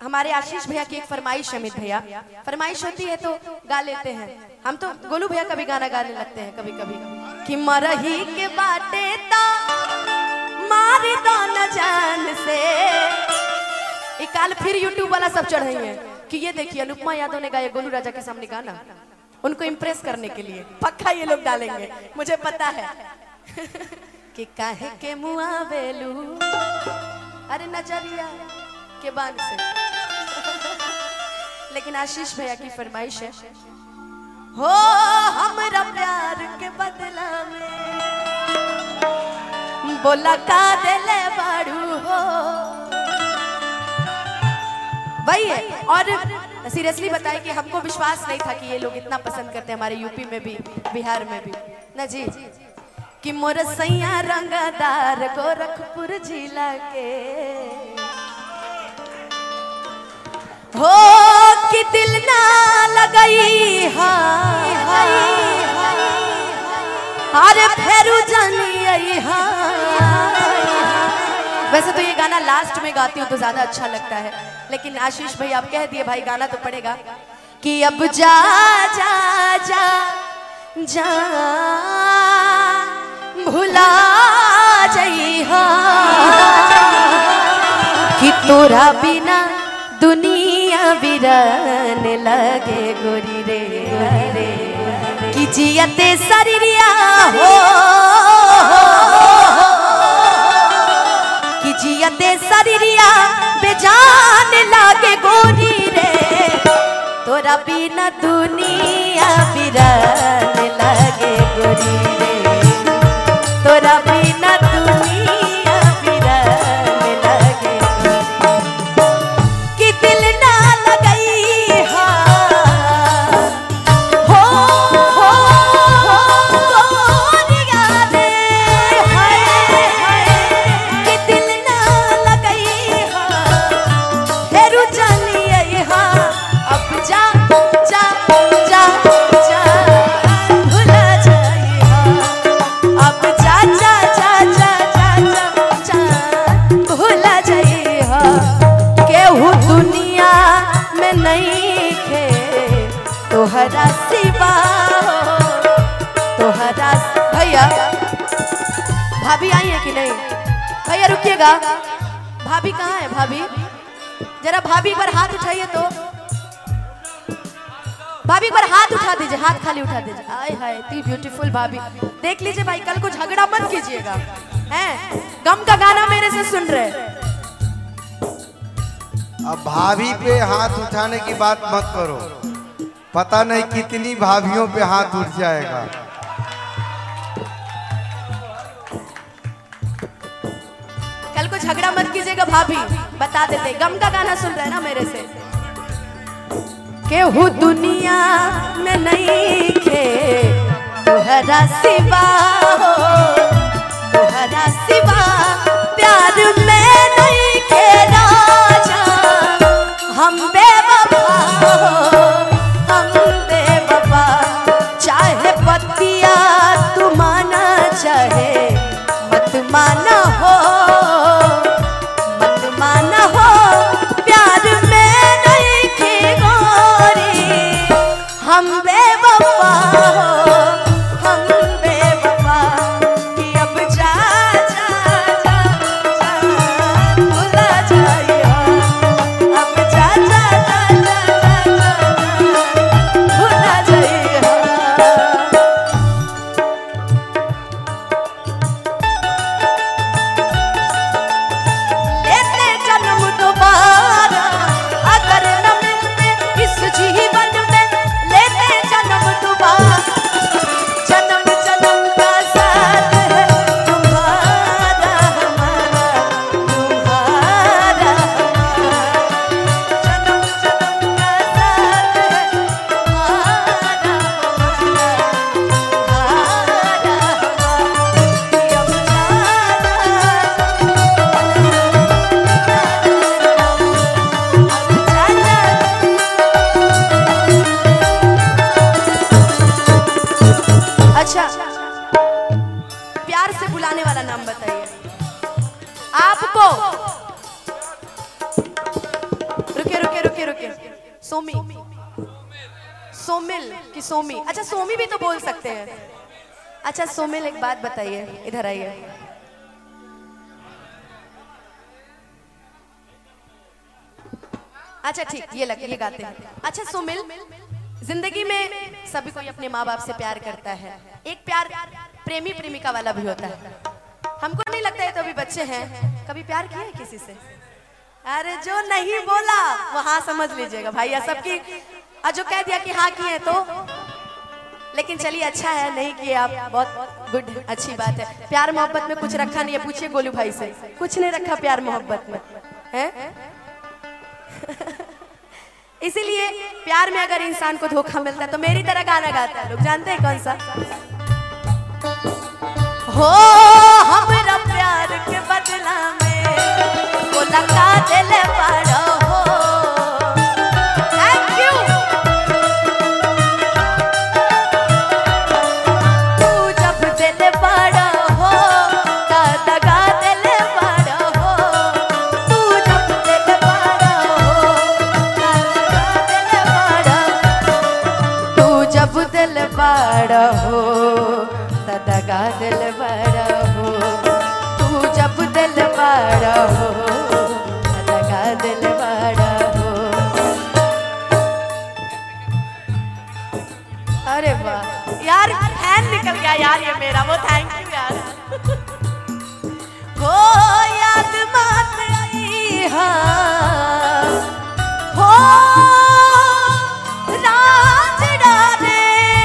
हमारे आशीष भैया की एक फरमाइश, अमित भैया फरमाइश होती है तो गा लेते हैं हम। तो गोलू भैया का भी गाना गाने लगते हैं कभी कभी कि मरही के बाटे ता मारी दो न जान से। एक काल फिर यूट्यूब वाला सब चढ़ाई है कि ये देखिए अनुपमा यादव ने गाया गोलू राजा के सामने गाना, उनको इम्प्रेस करने के लिए पक्का ये लोग डालेंगे, मुझे पता है। कि काहे के मुआ बेलू अरे नजरिया के बान से। लेकिन आशीष भैया की फरमाइश है, हो हमरा प्यार के बदला में बोला का दिले बाड़ू हो वही है। और सीरियसली बताए कि हमको विश्वास नहीं था कि ये लोग इतना पसंद करते हैं, हमारे यूपी में भी बिहार में भी ना जी। कि मोर सैया रंगदार गोरखपुर जिला के हो कि दिल ना लगई अरे फेरू जानी। वैसे तो ये गाना लास्ट में गाती हूँ तो ज्यादा अच्छा लगता है, लेकिन आशीष भाई आप कह दिए भाई गाना तो पड़ेगा। कि अब जा जा जा जा भुला जइहा कि तोरा बिना दुनिया बिरन लगे गोरी रे कि जियते शरीरिया हो कि जियते शरीरिया बेजान लागे गोरी रे तोरा बिना दुनिया बिरन लगे गोरी रे तोरा बिना दुनिया बिरन लगे कि दिल ना लगई हा हो गोरिया रे कि दिल ना लगई हा फेरू जानी हा। अब जा जा जा जा भुला जाई हा। अब जा जा जा जा जा जा जा भुला जाई हा। केहू दुनिया में नहीं खे तोहरा सिवा हो तोहरा। भैया भाभी आई है कि नहीं? भैया रुकिएगा, भाभी कहाँ है? भाभी जरा भाभी एक बार हाथ उठाइए तो। भाभी एक बार हाथ उठा दीजिए, हाथ खाली उठा दीजिए। आय हाय इतनी ब्यूटीफुल भाभी। देख लीजिए भाई कल को झगड़ा मत कीजिएगा, हैं? गम का गाना मेरे से सुन रहे। अब भाभी पे हाथ उठाने की बात मत करो, पता नहीं कितनी भाभियों पे हाथ उठ जाएगा। कल को झगड़ा मत कीजिएगा भाभी, बता देते। गम का गाना सुन रहे हैं ना मेरे से। केहू दुनिया में नहीं खे तोहरा सिवा हो तोहरा सिवा प्यार में नहीं खे राजा हम बेवफा हो हम बेवफा। चाहे पतिया तू माना चाहे मत माना हो मत माना हो प्यार में नहीं खे गोरी हम बेवफा हो हम बेवफा। कि अब जा जा रुके रुके, सोमी, सोमिल की सोमी, अच्छा सोमी भी तो बोल सकते हैं। अच्छा सोमिल एक बात बताइए, इधर आइए। अच्छा ठीक, ये गाते हैं। अच्छा सोमिल, जिंदगी में सभी कोई अपने माँ बाप से प्यार करता है, एक प्यार प्रेमी प्रेमिका वाला भी होता है। हमको नहीं लगता है तो अभी बच्चे हैं, कभी प्यार किया है किसी से? अरे जो नहीं बोला वो हाँ समझ लीजिएगा भैया, सबकी जो कह दिया कि हाँ किए तो, लेकिन चलिए अच्छा है नहीं किए आप, बहुत गुड, अच्छी बात है। प्यार मोहब्बत में कुछ रखा नहीं है, पूछिए गोलू भाई से, कुछ नहीं रखा प्यार मोहब्बत में है। इसीलिए प्यार में अगर इंसान को धोखा मिलता है तो मेरी तरह गाना गाता है, लोग जानते हैं कौन सा? हो हमरा प्यार के बदला में वो लगा दिल बड़ा हो। Thank you. तू जब दिल बड़ा हो का दगा दिल बड़ा हो, तू जब दिल बड़ा हो का दगा दिल बड़ा, तू जब दिल बड़ा हो दगा दिल बड़ा हो, तू जब दिल बड़ा हो दगा दिल बड़ा हो। अरे वाह यार, फैन निकल गया यार ये मेरा, वो थैंक यू यार। हो याद मत आई हाँ, हो राज डाले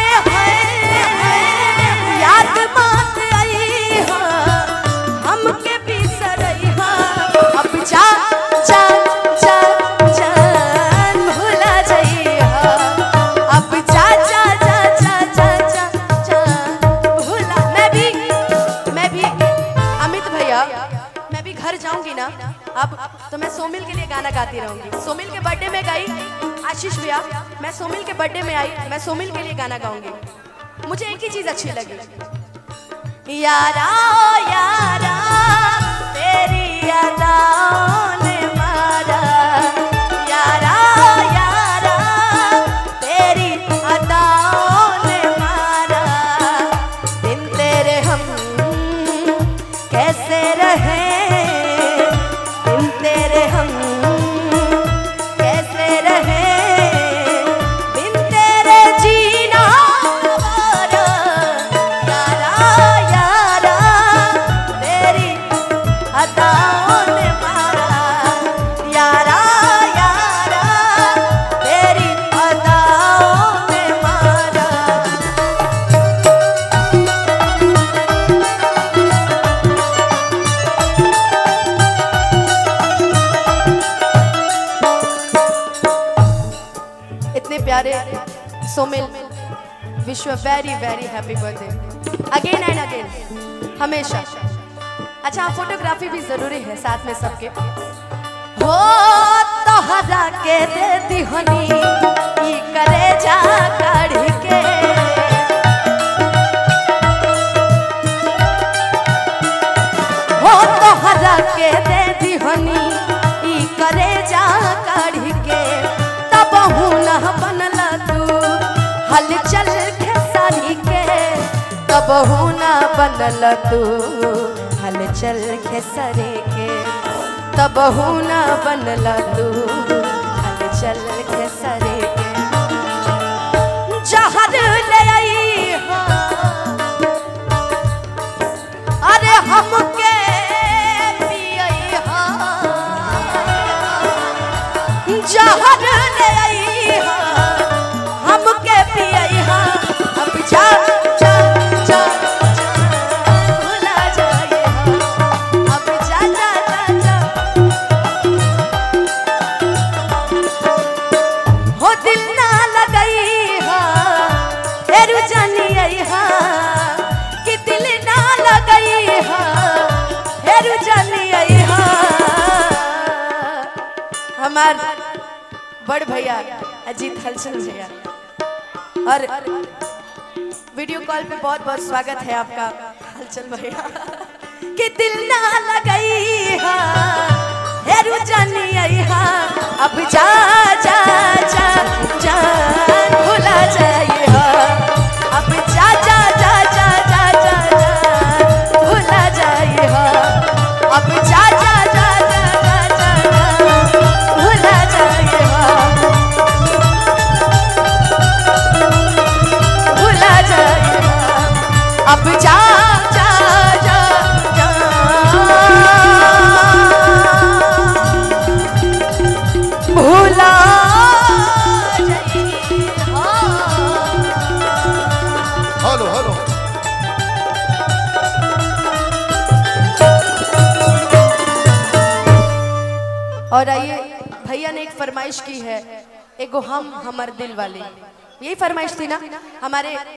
याद मत आई हाँ, हमके भी सरई हाँ, अब जा जा जा जान भुला जाई हाँ, अब जा जा जा जा जा जा जान भुला। मैं भी अमित भैया, मैं भी घर जाऊंगी ना अब तो मैं सोमिल के लिए गाना गाती रहूंगी। सोमिल के बर्थडे में गाई आशीष भैया, मैं सोमिल के बर्थडे में आई, मैं सोमिल के लिए गाना गाऊंगी। मुझे एक ही चीज अच्छी लगी, यारा यारा तेरी यादाओं ने मारा, यारा यारा तेरी अदाओं ने मारा, दिन तेरे हम कैसे रहे, दिन तेरे हम कैसे रहे, दिन तेरे जीना हमारा, यारा यारा तेरी अदाओं ने मारा, यारा यारा तेरी अदाओं ने मारा। इतने प्यारे Somil, wish you very very happy birthday again and again, हमेशा। अच्छा फोटोग्राफी भी जरूरी है साथ में सबके। हो तोहरा के दे दिहनी ई करे जा काढ़ के, हो तोहरा के दे दिहनी ई करे जा काढ़ के, तब हुना बनल तू हलचल खेसारी के, तब हुना बनल तू हलचल खेसरे के, तब हुना बनल तू हलचल खेसरे के। जहर ले आई हाँ, अरे हमके पियई हाँ, जहर ले आई हाँ, हमके पियई हाँ, अब जा जा जा भुला जाए हाँ, अब जा जा जा जा। हो दिल ना लगई हाँ, तेरू जानी आई हाँ, कि दिल ना लगई हाँ, तेरू जानी आई हाँ। हमार बड़ भैया अजीत हलचल भैया, और वीडियो कॉल पे बहुत बहुत स्वागत है आपका हलचल भैया। कि दिल ना लगई हाँ, हेरू जानी आई हाँ, अब जा जा और आइए भैया ने एक फरमाइश की है, एगो हम हमर दिल वाली, यही फरमाइश थी ना हमारे